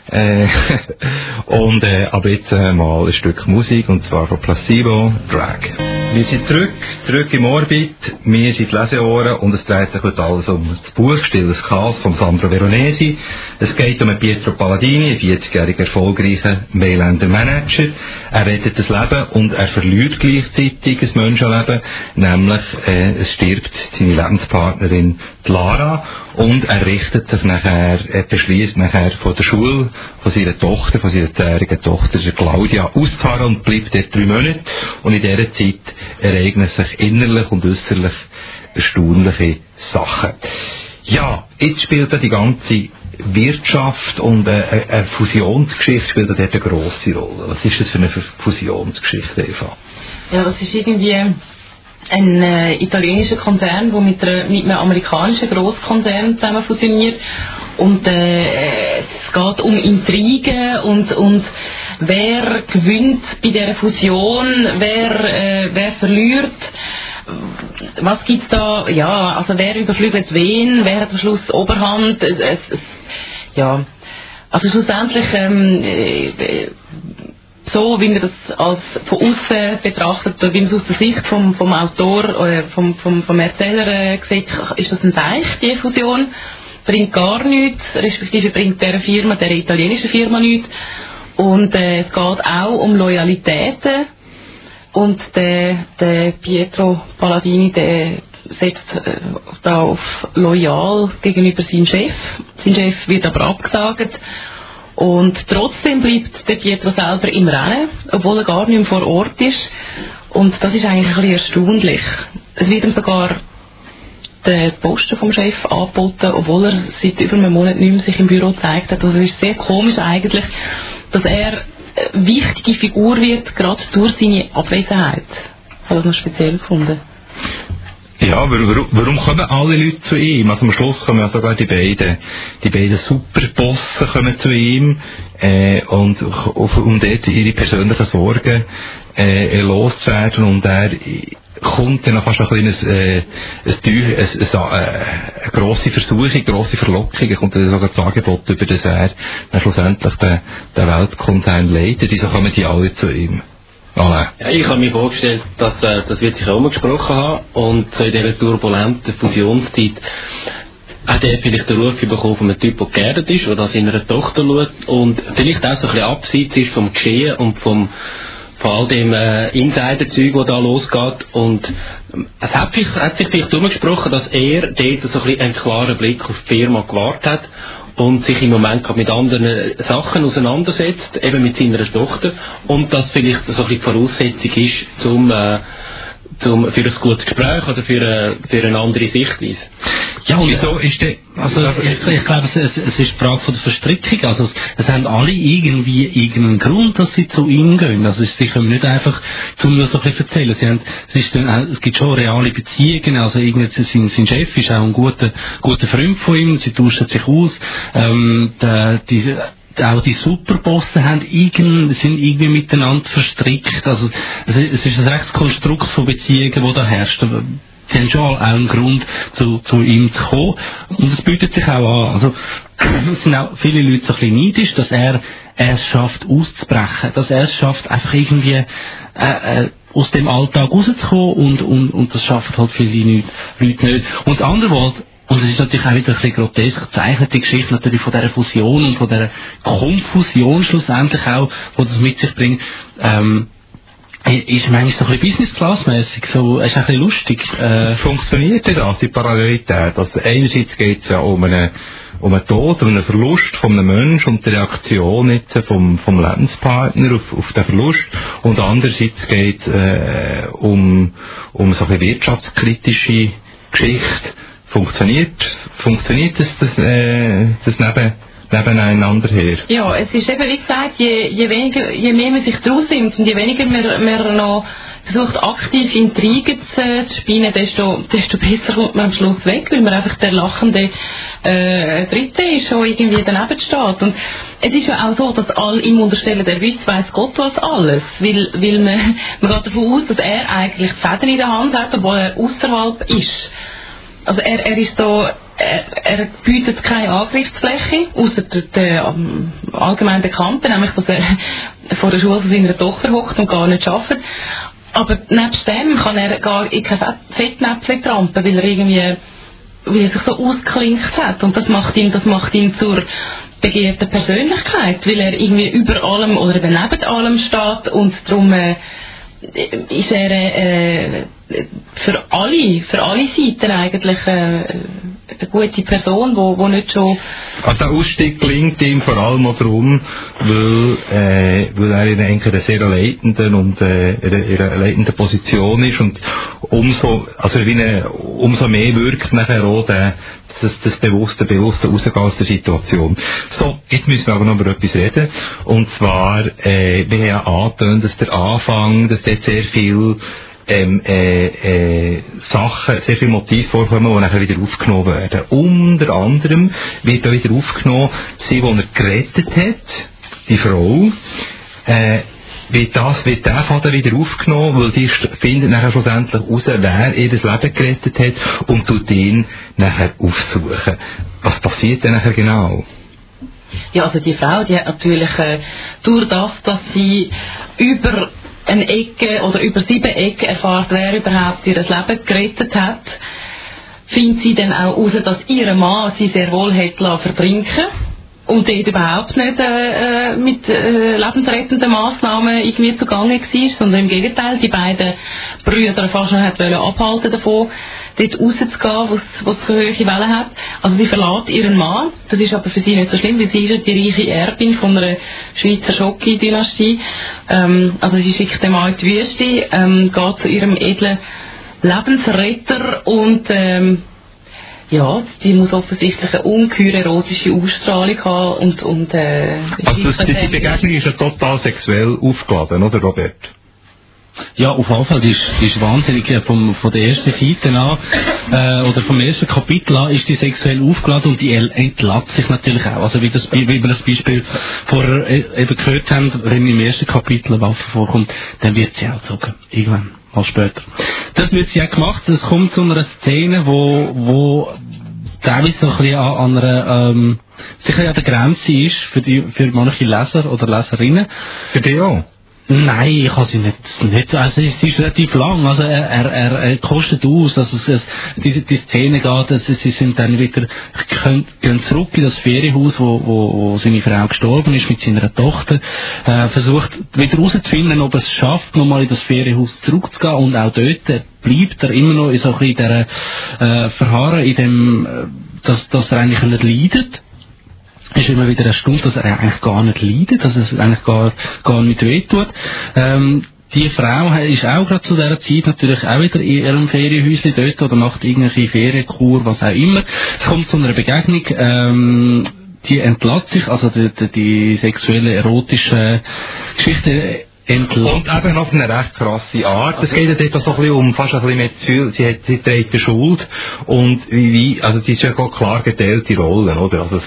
Aber jetzt mal ein Stück Musik, und zwar von Placebo, Drag. Wir sind zurück im Orbit, wir sind die Leseohren, und es dreht sich heute alles um das Buch Stilles Chaos von Sandro Veronesi. Es geht um Pietro Palladini, einen 40-jährigen erfolgreichen Mailänder Manager. Er rettet das Leben und er verliert gleichzeitig ein Menschenleben, nämlich es stirbt seine Lebenspartnerin Lara, und er richtet sich nachher, er beschließt nachher von der Schule von seiner 10-jährigen Tochter Claudia auszufahren und bleibt dort 3 Monate, und in dieser Zeit ereignen sich innerlich und äußerlich erstaunliche Sachen. Ja, jetzt spielt da die ganze Wirtschaft und eine Fusionsgeschichte spielt da dort eine grosse Rolle. Was ist das für eine Fusionsgeschichte, Eva? Ja, das ist irgendwie ein italienischer Konzern, der mit einem amerikanischen Grosskonzern zusammen fusioniert. Und es geht um Intrigen und wer gewinnt bei dieser Fusion, wer verliert, was gibt's da, ja, also wer überflügelt wen, wer hat am Schluss Oberhand, ja, also schlussendlich, so wie man das als von außen betrachtet, oder wie man es aus der Sicht vom Autor, vom Erzähler sieht, ist das ein Seich, die Fusion, bringt gar nichts, respektive bringt der italienischen Firma nichts, und es geht auch um Loyalitäten. Und der Pietro Palladini, der setzt da auf loyal gegenüber seinem Chef. Sein Chef wird aber abgesagt. Und trotzdem bleibt der Pietro selber im Rennen, obwohl er gar nicht mehr vor Ort ist. Und das ist eigentlich ein bisschen erstaunlich. Es wird ihm sogar der Posten vom Chef angeboten, obwohl er seit über einem Monat nicht mehr sich im Büro gezeigt hat. Also es ist sehr komisch eigentlich, dass er wichtige Figur wird, gerade durch seine Abwesenheit. Ich habe das noch speziell gefunden. Ja, warum kommen alle Leute zu ihm? Also am Schluss kommen ja sogar die beiden Superbosse kommen zu ihm, und um dort ihre persönlichen Sorgen loszuwerden, und er kommt dann fast ein kleines, eine grosse Versuchung, grosse Verlockung, kommt dann sogar das Angebot über, dass er dann schlussendlich den Weltkonzern leitet. Wieso kommen die alle zu ihm? Ja, ich habe mir vorgestellt, dass das wird sich auch mal gesprochen haben, und so in dieser turbulenten Fusionszeit hat er vielleicht den Ruf bekommen von einem Typ, der geerdet ist, oder seiner Tochter schaut, und vielleicht auch so ein bisschen abseits ist vom Geschehen und von all dem Insider-Zeug, das da losgeht. Und es hat sich vielleicht umgesprochen, dass er dort so ein bisschen einen klaren Blick auf die Firma gewahrt hat und sich im Moment mit anderen Sachen auseinandersetzt, eben mit seiner Tochter, und das vielleicht so ein bisschen die Voraussetzung ist, für ein gutes Gespräch oder für eine andere Sichtweise. Ja, und wieso ist der, also ich glaube, es ist die Frage von der Verstrickung. Also es haben alle irgendwie irgendeinen Grund, dass sie zu ihm gehen. Also sie können nicht einfach nur so ein bisschen erzählen. Es gibt schon reale Beziehungen. Also irgendwie sein Chef ist auch ein guter Freund von ihm. Sie tauschen sich aus. Auch die Superbosse sind irgendwie miteinander verstrickt. Also es ist ein rechtes Konstrukt von Beziehungen, das da herrscht. Sie haben schon auch einen Grund, zu ihm zu kommen. Und es bietet sich auch an. Also es sind auch viele Leute so ein bisschen neidisch, dass er es schafft, auszubrechen. Dass er es schafft, einfach irgendwie aus dem Alltag rauszukommen. Und das schaffen halt viele Leute nicht. Und das andere, und es ist natürlich auch wieder ein bisschen grotesk gezeichnet, die Geschichte natürlich von dieser Fusion und von dieser Konfusion schlussendlich auch, die das mit sich bringt, ist manchmal so ein bisschen Business-Class-mässig, so, ist ein bisschen lustig. Funktioniert das, die Parallelität? Also einerseits geht es ja um einen Tod, um einen Verlust von einem Menschen und die Reaktion jetzt vom Lebenspartner auf den Verlust, und andererseits geht es um so eine wirtschaftskritische Geschichte. Funktioniert das nebeneinander her? Ja, es ist eben, wie gesagt, je mehr man sich draus nimmt und je weniger man noch versucht, aktiv Intrigen zu spinnen, desto besser kommt man am Schluss weg, weil man einfach der lachende Dritte ist, der irgendwie daneben steht. Und es ist ja auch so, dass alle ihm unterstellen, er weiss Gott was alles, weil man geht davon aus, dass er eigentlich die Fäden in der Hand hat, obwohl er außerhalb ist. Also er ist da, er bietet keine Angriffsfläche, außer der allgemein Bekannten, nämlich dass er vor der Schule von seiner Tochter hockt und gar nicht arbeitet. Aber nebst dem kann er gar in kein Fettnäpfchen trampen, weil er sich so ausgeklinkt hat. Und das macht ihn zur begehrten Persönlichkeit, weil er irgendwie über allem oder neben allem steht, und darum ist er für alle Seiten eigentlich eine gute Person, wo nicht schon... Also der Ausstieg gelingt ihm vor allem auch darum, weil er in einer sehr leitenden und in einer leitenden Position ist, und umso mehr wirkt nachher auch das bewusste Rausgehen aus der Situation. So, jetzt müssen wir aber noch über etwas reden, und zwar, wir haben ja angetönt, dass der Anfang, dass dort sehr viel Sachen, sehr viele Motive vorkommen, die nachher wieder aufgenommen werden. Unter anderem wird da wieder aufgenommen, sie, die er gerettet hat, die Frau, wird der Faden wieder aufgenommen, weil die findet nachher schlussendlich raus, wer ihr das Leben gerettet hat und tut ihn nachher aufsuchen. Was passiert denn nachher genau? Ja, also die Frau, die hat natürlich durch das, dass sie über eine Ecke oder über 7 Ecken erfahrt, wer überhaupt ihr das Leben gerettet hat, findet sie dann auch heraus, dass ihr Mann sie sehr wohl hat vertrinken und dort überhaupt nicht mit lebensrettenden Massnahmen irgendwie zugange war, sondern im Gegenteil, die beiden Brüder fast noch abhalten davon, dort rauszugehen, wo es so hohe Wellen hat. Also sie verlässt ihren Mann, das ist aber für sie nicht so schlimm, weil sie ist ja die reiche Erbin von einer Schweizer Schocki-Dynastie. Also sie schickt den Mann in die Wüste, geht zu ihrem edlen Lebensretter und ja, die muss offensichtlich eine ungeheure erotische Ausstrahlung haben und also die Begegnung ist ja total sexuell aufgeladen, oder Robert? Ja, auf jeden Fall, die ist wahnsinnig von der ersten Seite an, oder vom ersten Kapitel an ist die sexuell aufgeladen und die entlädt sich natürlich auch. Also wie wir das Beispiel vorher eben gehört haben, wenn im ersten Kapitel eine Waffe vorkommt, dann wird sie auch gezogen. Irgendwann. Mal später. Das wird sie auch gemacht. Es kommt zu einer Szene, wo teilweise so ein bisschen an einer, sicher an der Grenze ist für manche Leser oder Leserinnen. Für dich auch? Nein, ich kann sie nicht, also es ist relativ lang, also er kostet aus, also die Szene geht, sie sind dann wieder, gehen zurück in das Ferienhaus, wo seine Frau gestorben ist mit seiner Tochter, versucht wieder herauszufinden, ob er es schafft, nochmal in das Ferienhaus zurückzugehen und auch dort bleibt er immer noch so ein bisschen in dieser, Verharren in dem, dass er eigentlich nicht leidet. Ist immer wieder erstaunt, dass er eigentlich gar nicht leidet, dass es eigentlich gar nicht wehtut. Die Frau ist auch gerade zu dieser Zeit natürlich auch wieder in ihrem Ferienhäuschen dort oder macht irgendwelche Ferienkur, was auch immer. Es kommt zu einer Begegnung, die entlädt sich, also die sexuelle, erotische Geschichte und eben auf eine recht krasse Art. Es geht ja dort so ein bisschen um, fast ein bisschen mehr zu viel, sie trägt die Schuld und also die ist ja auch klar geteilte Rollen, oder? Also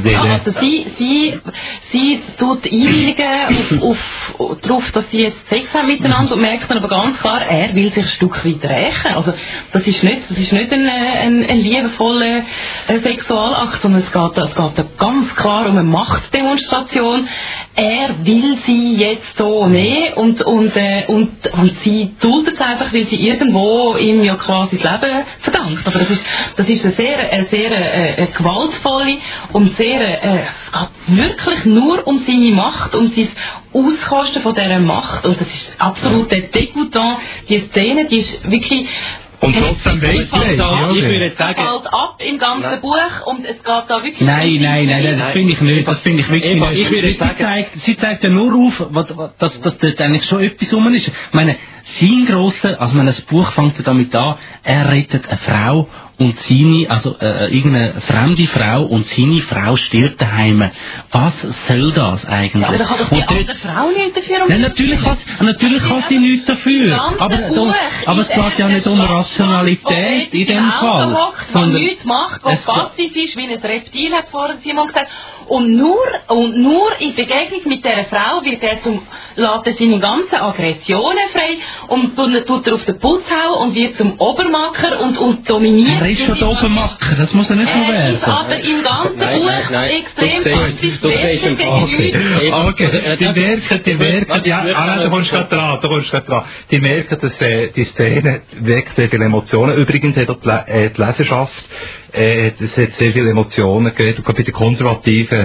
sie tut einwilligen darauf, dass sie jetzt Sex haben miteinander und merkt dann aber ganz klar, er will sich ein Stück weit rächen. Also das ist nicht ein liebevoller Sexualakt, sondern es geht da ganz klar um eine Machtdemonstration. Er will sie jetzt so nehmen und sie duldet es einfach, weil sie irgendwo ihm ja quasi das Leben verdankt. Aber das ist eine sehr gewaltvolle und sehr, es geht wirklich nur um seine Macht, um sein Auskosten von dieser Macht. Und das ist absolut dégoûtant. Die Szene, die ist wirklich... Und trotzdem ich würde jetzt sagen, fällt ab im ganzen Buch und es geht da wirklich... Nein, das finde ich nicht. Das finde ich wirklich nicht. Ich würde sagen, sie zeigt ja nur auf, dass dort eigentlich schon etwas rum ist. Ich meine, sein grosser, also das Buch fängt ja damit an, er rettet eine Frau und irgendeine fremde Frau und seine Frau stirbt daheim. Was soll das eigentlich? Ja, aber da kann doch die andere Frau nicht dafür. Nein, natürlich kann sie nichts dafür. Aber es geht ja nicht um Rationalität in dem Fall. Sondern nichts macht, was passiv ist, wie ein Reptil, hat vorhin Simon gesagt. Und nur in Begegnung mit dieser Frau wird er lässt er seine ganzen Aggressionen frei und tut er auf den Putz hauen und wird zum Obermacker und dominiert. Er ist schon der Obermacker, das muss er nicht so werden. Er ist aber im ganzen Buch extrem passiv. Okay, die merken, du kommst gerade dran. Die merken, dass die Szene weckt sehr viele Emotionen. Übrigens hat auch die Leserschaft es hat sehr viele Emotionen gegeben, gerade bei den konservativen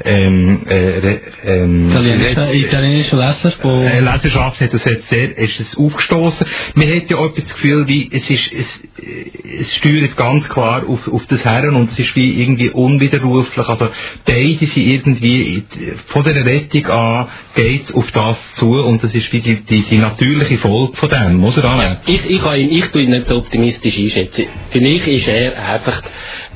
italienischen Leserschaft hat das jetzt ist es aufgestoßen. Man hat ja auch das Gefühl, wie es steuert ganz klar auf das Herren und es ist wie irgendwie unwiderruflich. Also beide sind irgendwie von der Rettung an geht auf das zu und das ist wie die natürliche Folge von dem, muss er annehmen. Ich tue ihn nicht so optimistisch einschätzen. Für mich ist er einfach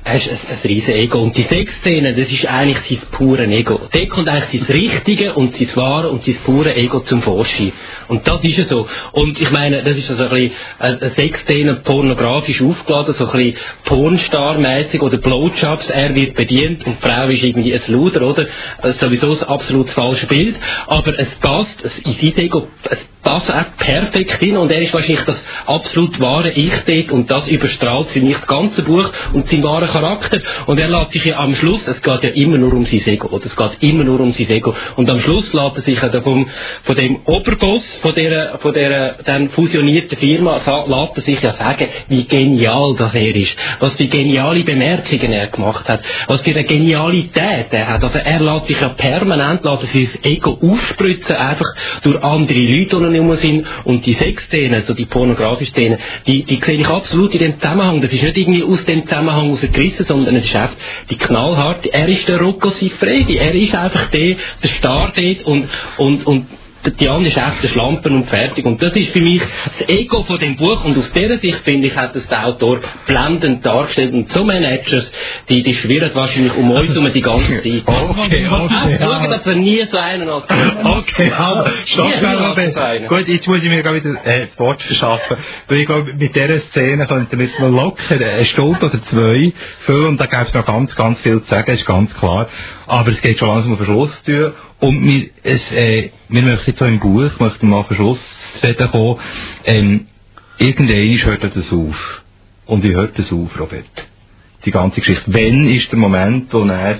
hast ein riesen Ego. Und die Sexszene, das ist eigentlich sein pures Ego. Dort kommt eigentlich sein richtige und sein wahre und sein pure Ego zum Vorschein. Und das ist ja so. Und ich meine, das ist also ein bisschen eine Sexszene pornografisch aufgeladen, so ein bisschen Pornstar-mäßig oder Blowjobs. Er wird bedient und die Frau ist irgendwie ein Luder, oder? Sowieso ein absolut falsches Bild. Aber es passt in sein Ego, es passt auch perfekt hin und er ist wahrscheinlich das absolut wahre Ich dort und das überstrahlt für mich das ganze Buch und seinen wahren Charakter. Und er lässt sich ja am Schluss, es geht ja immer nur um sein Ego, oder? Es geht immer nur um sein Ego. Und am Schluss lässt er sich ja von dem Oberboss, von der dann fusionierten Firma, lässt er sich ja sagen, wie genial das er ist. Was für geniale Bemerkungen er gemacht hat. Was für eine Genialität er hat. Also er lässt sich ja permanent sein Ego aufspritzen, einfach durch andere Leute, die um sind. Und die Sexszenen, also die pornografische Szene, die sehe ich absolut in dem Zusammenhang. Das ist nicht irgendwie aus dem Zusammenhang rausgerissen, sondern es ist einfach die knallharte. Er ist der Rocco Siffredi. Er ist einfach der Star dort und die andere ist echt der Schlampen und fertig. Und das ist für mich das Ego von dem Buch. Und aus dieser Sicht, finde ich, hat das der Autor blendend dargestellt. Und so Managers, die schwirren wahrscheinlich um uns um die ganze Zeit. Okay. Schauen, dass wir nie so einen als Okay, stopp. Gut, jetzt muss ich mir wieder das Wort verschaffen. Weil ich glaube, mit dieser Szene könnten wir noch locker eine Stunde oder zwei füllen. Und da gäbe es noch ganz, ganz viel zu sagen, ist ganz klar. Aber es geht schon langsam auf den Schluss zu tun. Und wir möchten jetzt so im Buch, möchten mal auf den Schluss reden kommen. Irgendwann hört das auf. Und wie hört das auf, Robert? Die ganze Geschichte. Wann ist der Moment, wo er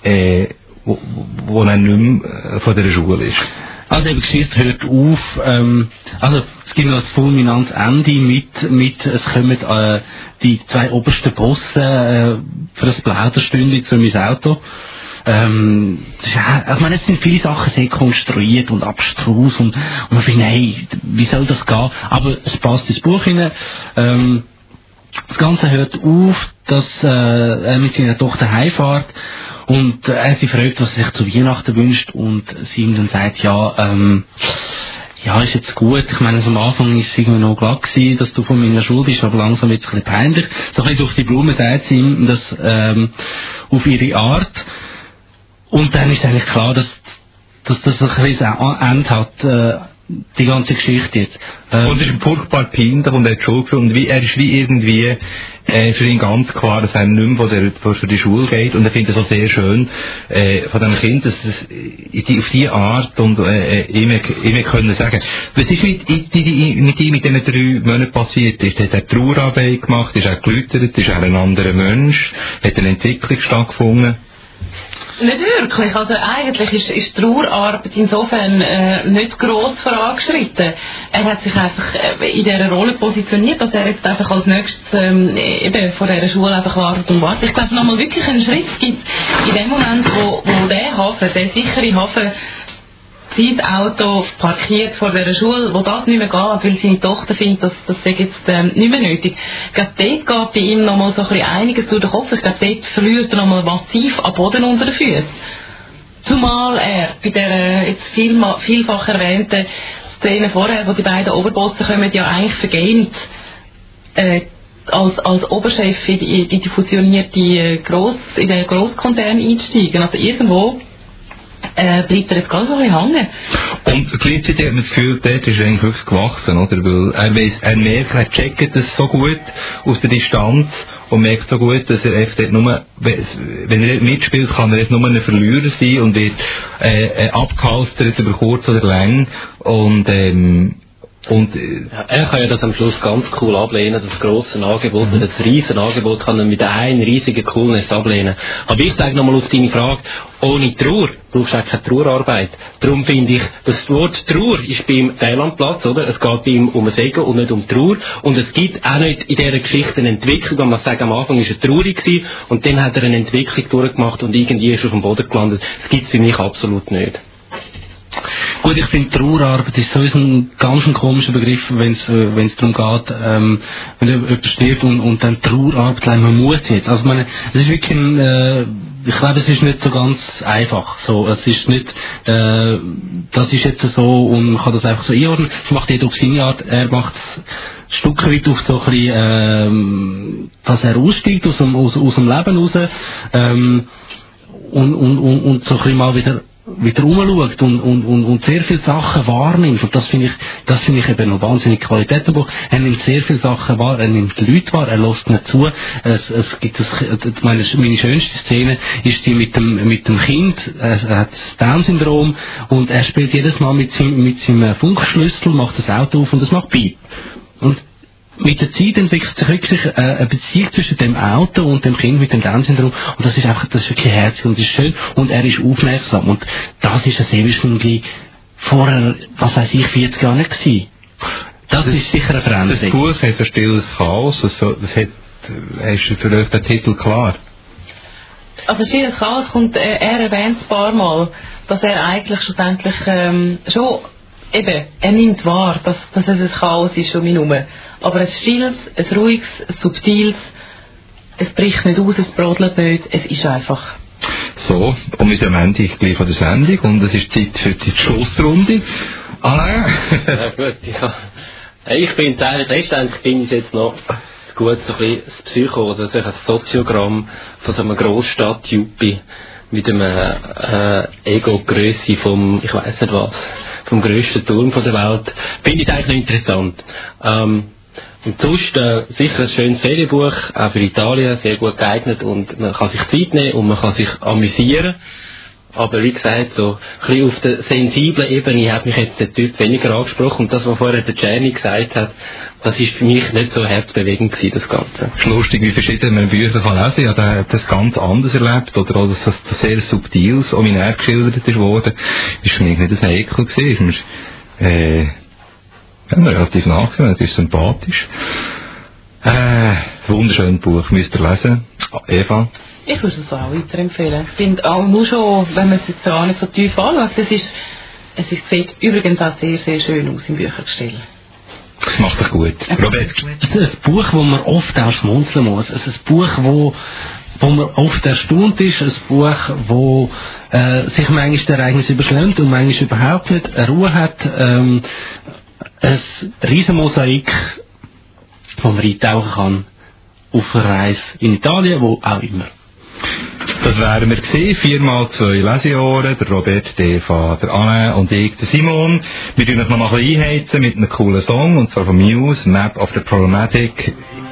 nicht mehr von dieser Schule ist? Also die Geschichte hört auf, also es gibt noch ein fulminantes Ende mit es kommen die zwei obersten Bosse für das Plauderstündchen zu meinem Auto. Also es sind viele Sachen sehr konstruiert und abstrus und man findet, hey, wie soll das gehen? Aber es passt ins Buch hinein. Das Ganze hört auf, dass er mit seiner Tochter heimfährt und er sie fragt, was er sich zu Weihnachten wünscht und sie ihm dann sagt, ja, ist jetzt gut. Ich meine, am Anfang ist es irgendwie noch glatt gewesen, dass du von meiner Schuld bist, aber langsam wird es ein bisschen peinlich. So ein bisschen durch die Blume sagt sie ihm das auf ihre Art. Und dann ist eigentlich klar, dass das ein bisschen ein Ende hat, die ganze Geschichte jetzt. Und es ist furchtbar peinlich und er hat Schuld gefühlt. Und er ist wie irgendwie für ihn ganz klar, dass er nicht mehr für die Schule geht. Und er findet es auch sehr schön von dem Kind, dass es auf diese Art und ihm können sagen. Was ist mit ihm mit diesen 3 Monaten passiert? Hat er Trauerarbeit gemacht? Ist er geläutert? Ist er ein anderer Mensch? Hat eine Entwicklung stattgefunden? Nicht wirklich. Also eigentlich ist die Trauerarbeit insofern nicht gross vorangeschritten. Er hat sich einfach in dieser Rolle positioniert, dass er jetzt einfach als nächstes eben von dieser Schule einfach wartet und wartet. Ich glaube, nochmal wirklich einen Schritt gibt in dem Moment, wo der Hafen, der sichere Hafen, sein Auto parkiert vor dieser Schule, wo das nicht mehr geht, weil seine Tochter findet, das sei jetzt nicht mehr nötig. Ich glaube, dort geht bei ihm nochmal so ein bisschen einiges durch den Kopf. Ich glaube, dort verliert er nochmal massiv am Boden unter den Füßen. Zumal er bei der jetzt vielfach erwähnten Szene vorher, wo die beiden Oberbosse kommen, ja eigentlich vergehend als Oberchef in die fusionierte in den Grosskonzern einsteigen. Also irgendwo bleibt er jetzt ganz so ein bisschen hängen. Und gleichzeitig hat man das Gefühl, dort ist er eigentlich wirklich gewachsen, oder? Weil er merkt, er checkt das so gut aus der Distanz und merkt so gut, dass er dort nur, wenn er mitspielt, kann er jetzt nur ein Verlierer sein und wird abgehalstert über kurz oder lang. Er kann ja das am Schluss ganz cool ablehnen, das grosse Angebot, das riesen Angebot kann er mit einem riesigen Coolness ablehnen. Aber ich sage nochmal auf deine Frage, ohne Trauer brauchst du auch keine Trauerarbeit. Darum finde ich, das Wort Trauer ist beim fehl am Platz, oder? Es geht bei ihm um ein Ego und nicht um Trauer. Und es gibt auch nicht in dieser Geschichte eine Entwicklung, wenn man sagt, am Anfang war er traurig gewesen und dann hat er eine Entwicklung durchgemacht und irgendwie ist er auf dem Boden gelandet. Das gibt es für mich absolut nicht. Gut, ich finde, Trauerarbeit ist sowieso ein ganz komischer Begriff, wenn es darum geht, wenn jemand stirbt und dann Trauerarbeit, man muss jetzt. Also, es ist wirklich ich glaube, es ist nicht so ganz einfach. So, es ist nicht, das ist jetzt so und man kann das einfach so einordnen. Es macht jeder auf seine Art. Er macht es ein Stück weit auf so ein bisschen, dass er aussteigt aus dem Leben raus und so ein bisschen mal wieder rumschaut und sehr viele Sachen wahrnimmt. Und das finde ich eben noch wahnsinnig Qualität im Buch. Er nimmt sehr viele Sachen wahr, er nimmt die Leute wahr, er lässt nicht zu. Es gibt meine schönste Szene ist die mit dem Kind, er hat das Down-Syndrom und er spielt jedes Mal mit seinem Funkschlüssel, macht das Auto auf und das macht Piep. Und mit der Zeit entwickelt sich wirklich eine Beziehung zwischen dem Auto und dem Kind mit dem Down-Syndrom und das ist wirklich herzlich und das ist schön und er ist aufmerksam und das ist ein Seewischwindli vorher, was weiß ich, 40 Jahre nicht gewesen. Das ist sicher eine Veränderung. Das Buch hat ein stilles Chaos, ist für euch der Titel klar? Also stilles Chaos kommt, er erwähnt ein paar Mal, dass er eigentlich schlussendlich schon eben, er nimmt wahr, dass es ein Chaos ist um ihn herum. Aber ein stilles, ein ruhiges, ein subtiles, es bricht nicht aus, es brodelt nicht, es ist einfach. So, und wir sind am Ende gleich von der Sendung und es ist Zeit für die Schlussrunde. Alain! Ja gut, ich finde eigentlich, letztendlich bin ich jetzt noch gut so ein bisschen das Psycho, also ein Soziogramm von so einem Grossstadt-Juppie mit einer Ego-Grösse vom, ich weiss nicht was, vom grössten Turm der Welt, finde ich eigentlich noch interessant. Und sonst sicher ein schönes Ferienbuch, auch für Italien, sehr gut geeignet und man kann sich Zeit nehmen und man kann sich amüsieren. Aber wie gesagt, so ein bisschen auf der sensiblen Ebene hat mich jetzt der Typ weniger angesprochen und das, was vorher der Jenny gesagt hat, das ist für mich nicht so herzbewegend gewesen, das Ganze. Es ist lustig, wie verschiedene Bücher kann lesen. Ich habe das ganz anders erlebt oder auch, dass das sehr subtil, ominär geschildert ist worden. Ist für mich nicht ein Heikel gewesen. Ist mir, relativ nachgesehen, das ist sympathisch. Wunderschönes Buch, müsst ihr lesen. Eva? Ich würde es auch weiterempfehlen. Ich finde auch nur schon, wenn man es jetzt auch nicht so tief anschaut, es sieht übrigens auch sehr, sehr schön aus im Büchergestell. Das macht dich gut. Robert? Ein Buch, wo man oft auch schmunzeln muss. Also ein Buch, wo man oft erstaunt ist. Ein Buch, wo sich manchmal der Ereignis überschlägt und manchmal überhaupt nicht eine Ruhe hat. Ein riesen Mosaik, wo man eintauchen kann auf einer Reise in Italien, wo auch immer. Das wären wir gewesen. 4x2 Lesejahre, der Robert, der Eva, der Alain und ich, der Simon. Wir tun uns noch mal ein bisschen einheizen mit einem coolen Song, und zwar von Muse, Map of the Problematic.